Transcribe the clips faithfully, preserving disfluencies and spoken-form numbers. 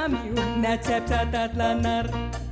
miun nä tsepsatat lannar.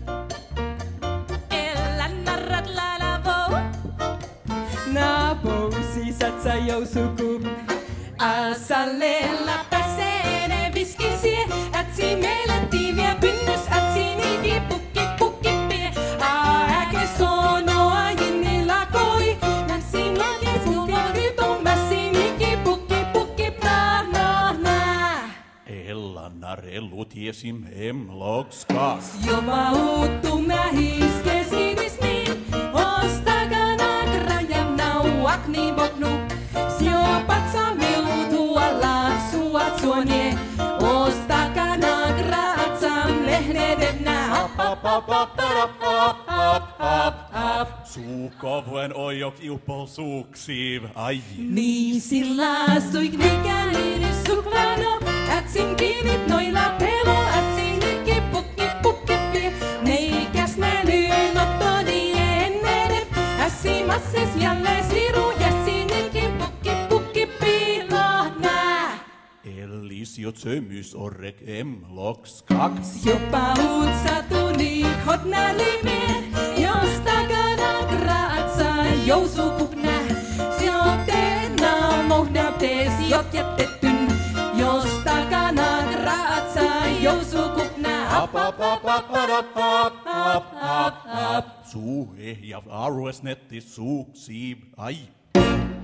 Ellanarrat lalavo. Na pousisat sa jousukup. Asalella pääsee viskisi, ätsi meille tiimiä pynnys, ätsi niidi pukki pukki pie. Ääke sonoa jinni lakoi, mässi noki pukki ryton, mässi niki pukki pukki na na na. Ellannar ellu tiesim hemlokskas. Jopa uuttu mä hiskesidis niin, ostakana krajan nauak niin boknu. Siopat sa miutua laasuat suonje, ostakana gratsam lehnedet nää. Hop, hop, hop, hop, hop, hop, hop, hop, hop. Suukavuen ojok iupol suuksiiv, ai. Niin sillä suik mikäli suklano, ätsin kiinit noilla pelo, ätsin ikki pukki pukki pie. Neikäs nää lyön ottoni ennedet, ässi masses jälleen siru, jässin ikki pukki pukki piilah nää. Ellisiot sömys orrek emlokskaks. Jopa utsatu niik hot nää limien, jos takana gratsa jousukup nää. Sijoitteen naumohda te sijot jättettyn, jos takana gratsa jousukup nää. Hop, hop, hop, hop, hop, hop, hop, hop, hop. Suu ehjav arvesnetti suuksiiv, ai.